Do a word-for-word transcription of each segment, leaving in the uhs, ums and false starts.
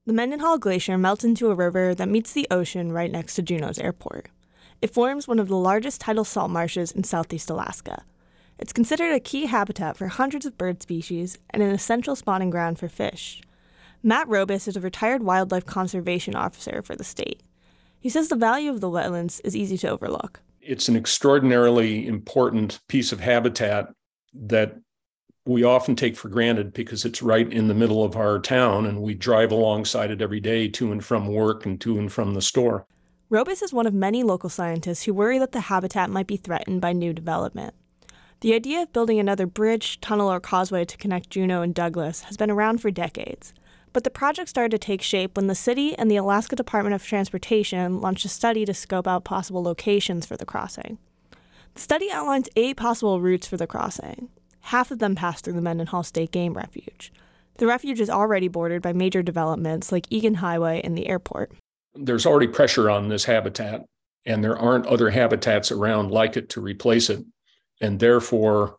The Mendenhall Glacier melts into a river that meets the ocean right next to Juneau's airport. It forms one of the largest tidal salt marshes in southeast Alaska. It's considered a key habitat for hundreds of bird species and an essential spawning ground for fish. Matt Robis is a retired wildlife conservation officer for the state. He says the value of the wetlands is easy to overlook. It's an extraordinarily important piece of habitat that we often take for granted because it's right in the middle of our town and we drive alongside it every day to and from work and to and from the store. Robis is one of many local scientists who worry that the habitat might be threatened by new development. The idea of building another bridge, tunnel, or causeway to connect Juneau and Douglas has been around for decades. But the project started to take shape when the city and the Alaska Department of Transportation launched a study to scope out possible locations for the crossing. The study outlines eight possible routes for the crossing. Half of them pass through the Mendenhall State Game Refuge. The refuge is already bordered by major developments like Egan Highway and the airport. There's already pressure on this habitat, and there aren't other habitats around like it to replace it. And therefore,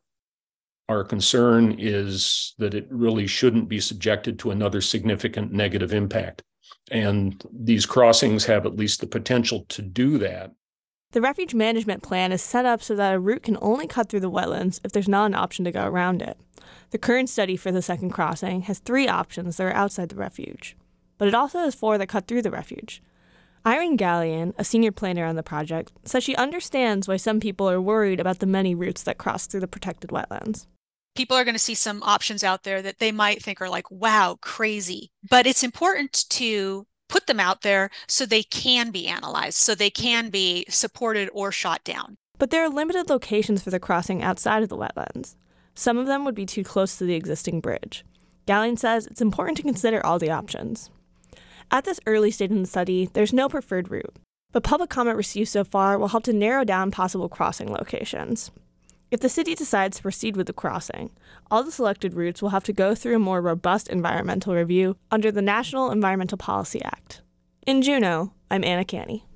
our concern is that it really shouldn't be subjected to another significant negative impact. And these crossings have at least the potential to do that. The refuge management plan is set up so that a route can only cut through the wetlands if there's not an option to go around it. The current study for the second crossing has three options that are outside the refuge, but it also has four that cut through the refuge. Irene Gallion, a senior planner on the project, says she understands why some people are worried about the many routes that cross through the protected wetlands. People are going to see some options out there that they might think are like, wow, crazy. But it's important to put them out there so they can be analyzed, so they can be supported or shot down. But there are limited locations for the crossing outside of the wetlands. Some of them would be too close to the existing bridge. Gallion says it's important to consider all the options. At this early stage in the study, there's no preferred route, but public comment received so far will help to narrow down possible crossing locations. If the city decides to proceed with the crossing, all the selected routes will have to go through a more robust environmental review under the National Environmental Policy Act. In Juneau, I'm Anna Canny.